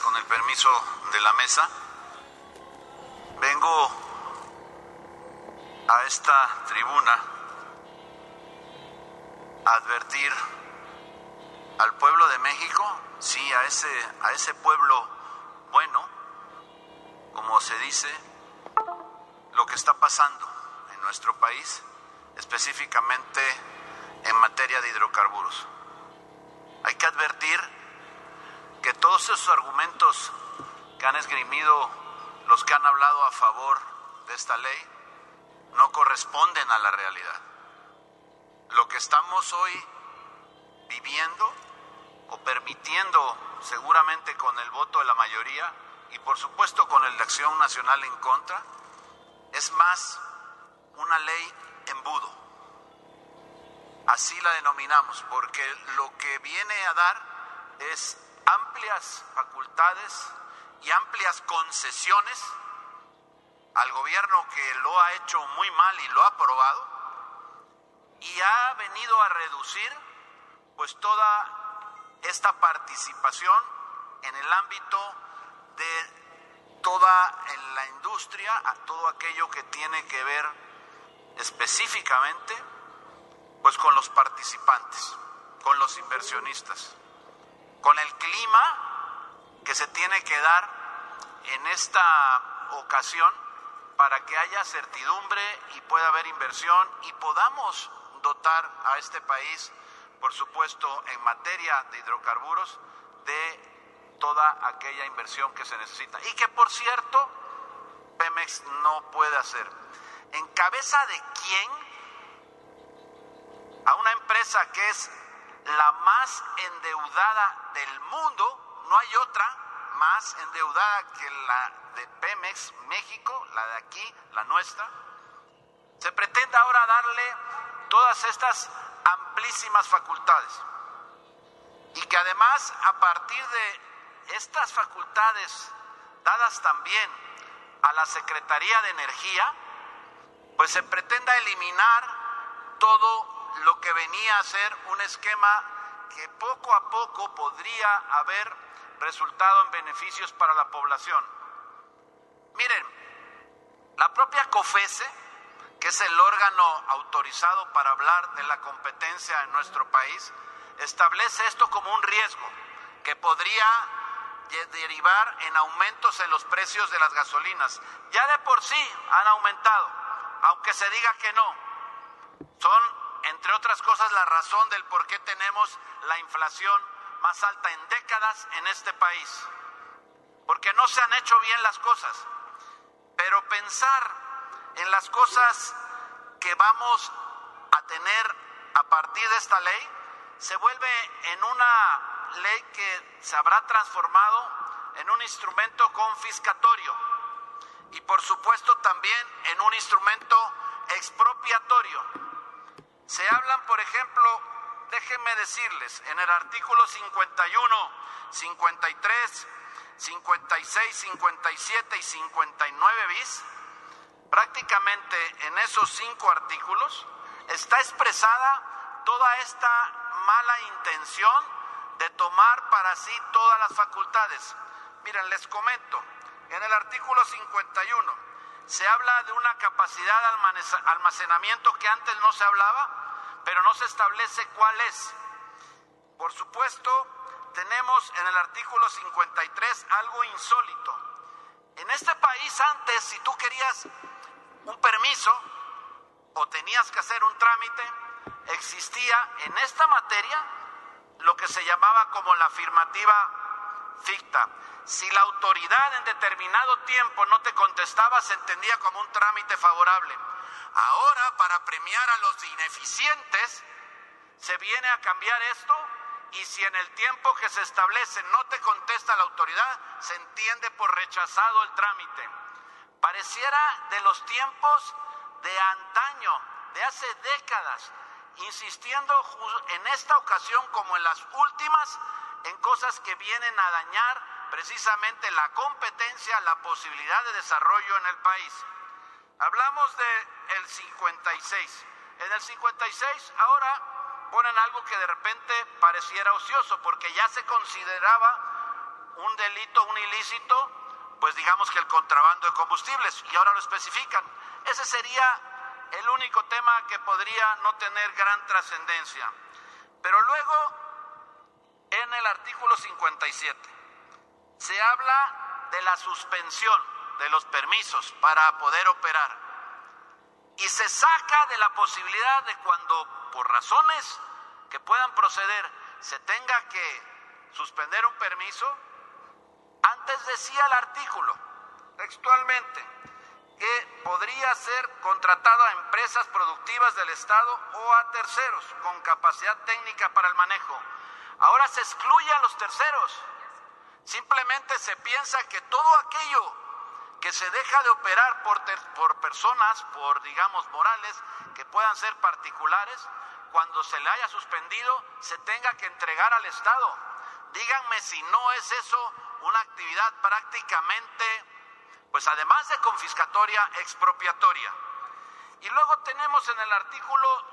con el permiso de la mesa, vengo a esta tribuna a advertir al pueblo de México, sí, a ese pueblo bueno, como se dice, lo que está pasando en nuestro país, específicamente en materia de hidrocarburos. Hay que advertir que todos esos argumentos que han esgrimido los que han hablado a favor de esta ley no corresponden a la realidad. Lo que estamos hoy viviendo o permitiendo, seguramente con el voto de la mayoría y por supuesto con el de Acción Nacional en contra, es más una ley embudo. Así la denominamos, porque lo que viene a dar es amplias facultades y amplias concesiones al gobierno que lo ha hecho muy mal y lo ha aprobado, y ha venido a reducir pues toda esta participación en el ámbito de toda en la industria, a todo aquello que tiene que ver específicamente pues con los participantes, con los inversionistas, con el clima que se tiene que dar en esta ocasión para que haya certidumbre y pueda haber inversión y podamos dotar a este país, por supuesto, en materia de hidrocarburos, de toda aquella inversión que se necesita. Y que, por cierto, Pemex no puede hacer. ¿En cabeza de quién? A una empresa que es la más endeudada del mundo, no hay otra más endeudada que la de Pemex México, la de aquí, la nuestra. Se pretende ahora darle todas estas amplísimas facultades y que además a partir de estas facultades dadas también a la Secretaría de Energía, pues se pretenda eliminar todo lo que venía a ser un esquema que poco a poco podría haber resultado en beneficios para la población. Miren, la propia COFECE, que es el órgano autorizado para hablar de la competencia en nuestro país, establece esto como un riesgo que podría derivar en aumentos en los precios de las gasolinas. Ya de por sí han aumentado, aunque se diga que no. Son, entre otras cosas, la razón del por qué tenemos la inflación más alta en décadas en este país, porque no se han hecho bien las cosas. Pero pensar en las cosas que vamos a tener a partir de esta ley se vuelve en una ley que se habrá transformado en un instrumento confiscatorio y por supuesto también en un instrumento expropiatorio. Se hablan, por ejemplo, déjenme decirles, en el artículo 51, 53, 56, 57 y 59 bis, prácticamente en esos 5 artículos está expresada toda esta mala intención de tomar para sí todas las facultades. Miren, les comento, en el artículo 51 se habla de una capacidad de almacenamiento que antes no se hablaba, pero no se establece cuál es. Por supuesto, tenemos en el artículo 53 algo insólito. En este país antes, si tú querías un permiso o tenías que hacer un trámite, existía en esta materia lo que se llamaba como la afirmativa ficta. Si la autoridad en determinado tiempo no te contestaba, se entendía como un trámite favorable. Ahora, para premiar a los ineficientes, se viene a cambiar esto, y si en el tiempo que se establece no te contesta la autoridad, se entiende por rechazado el trámite. Pareciera de los tiempos de antaño, de hace décadas, insistiendo en esta ocasión como en las últimas, en cosas que vienen a dañar precisamente la competencia, la posibilidad de desarrollo en el país. Hablamos del 56. En el 56 ahora ponen algo que de repente pareciera ocioso, porque ya se consideraba un delito, un ilícito, pues digamos que el contrabando de combustibles, y ahora lo especifican. Ese sería el único tema que podría no tener gran trascendencia. Pero luego, en el artículo 57, se habla de la suspensión de los permisos para poder operar y se saca de la posibilidad de cuando, por razones que puedan proceder, se tenga que suspender un permiso. Antes decía el artículo, textualmente, que podría ser contratado a empresas productivas del Estado o a terceros con capacidad técnica para el manejo. Ahora se excluye a los terceros. Simplemente se piensa que todo aquello que se deja de operar por personas, por digamos morales, que puedan ser particulares, cuando se le haya suspendido, se tenga que entregar al Estado. Díganme si no es eso una actividad prácticamente, pues además de confiscatoria, expropiatoria. Y luego tenemos en el artículo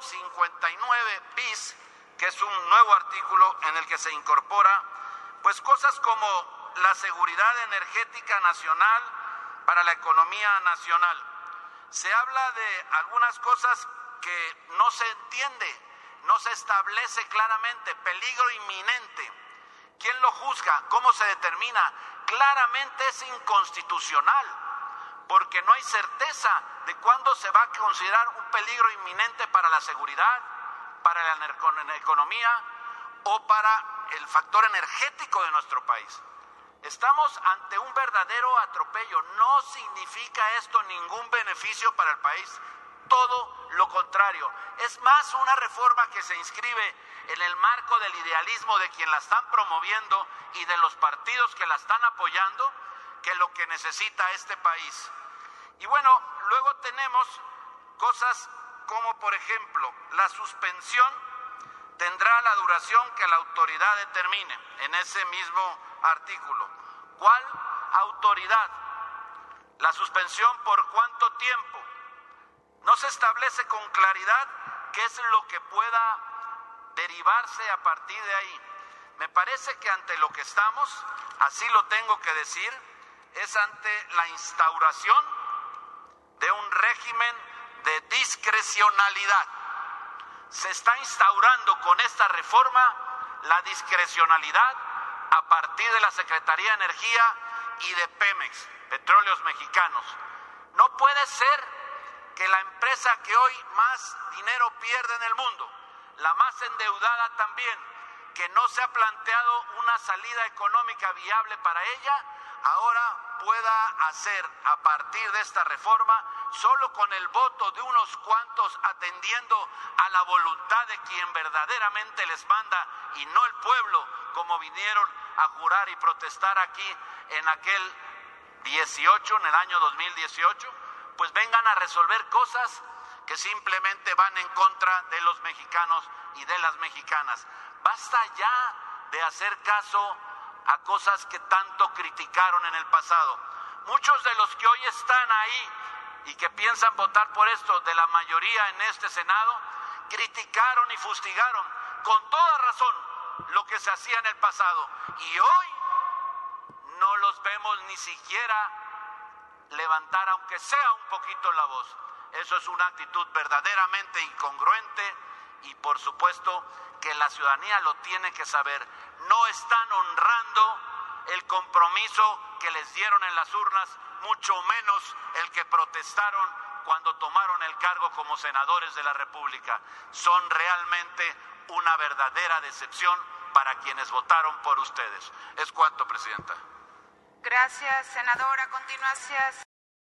59 bis, que es un nuevo artículo en el que se incorpora, pues cosas como la seguridad energética nacional para la economía nacional. Se habla de algunas cosas que no se entiende, no se establece claramente, peligro inminente. ¿Quién lo juzga? ¿Cómo se determina? Claramente es inconstitucional, porque no hay certeza de cuándo se va a considerar un peligro inminente para la seguridad, para la economía o para el factor energético de nuestro país. Estamos ante un verdadero atropello. No significa esto ningún beneficio para el país, todo lo contrario. Es más una reforma que se inscribe en el marco del idealismo de quien la están promoviendo y de los partidos que la están apoyando, que lo que necesita este país. Y bueno, luego tenemos cosas como, por ejemplo, la suspensión tendrá la duración que la autoridad determine en ese mismo artículo. ¿Cuál autoridad? La suspensión, ¿por cuánto tiempo? No se establece con claridad qué es lo que pueda derivarse a partir de ahí. Me parece que ante lo que estamos, así lo tengo que decir, es ante la instauración de un régimen de discrecionalidad. Se está instaurando con esta reforma la discrecionalidad a partir de la Secretaría de Energía y de Pemex, Petróleos Mexicanos. No puede ser que la empresa que hoy más dinero pierde en el mundo, la más endeudada también, que no se ha planteado una salida económica viable para ella, ahora pueda hacer a partir de esta reforma, solo con el voto de unos cuantos, atendiendo a la voluntad de quien verdaderamente les manda y no el pueblo, como vinieron a jurar y protestar aquí en aquel 18, en el año 2018, pues vengan a resolver cosas que simplemente van en contra de los mexicanos y de las mexicanas. Basta ya de hacer caso a cosas que tanto criticaron en el pasado. Muchos de los que hoy están ahí y que piensan votar por esto, de la mayoría en este Senado, criticaron y fustigaron con toda razón lo que se hacía en el pasado. Y hoy no los vemos ni siquiera levantar, aunque sea un poquito, la voz. Eso es una actitud verdaderamente incongruente y por supuesto que la ciudadanía lo tiene que saber. No están honrando el compromiso que les dieron en las urnas, mucho menos el que protestaron cuando tomaron el cargo como senadores de la República. Son realmente una verdadera decepción para quienes votaron por ustedes. Es cuanto, Presidenta. Gracias, senador. A continuación.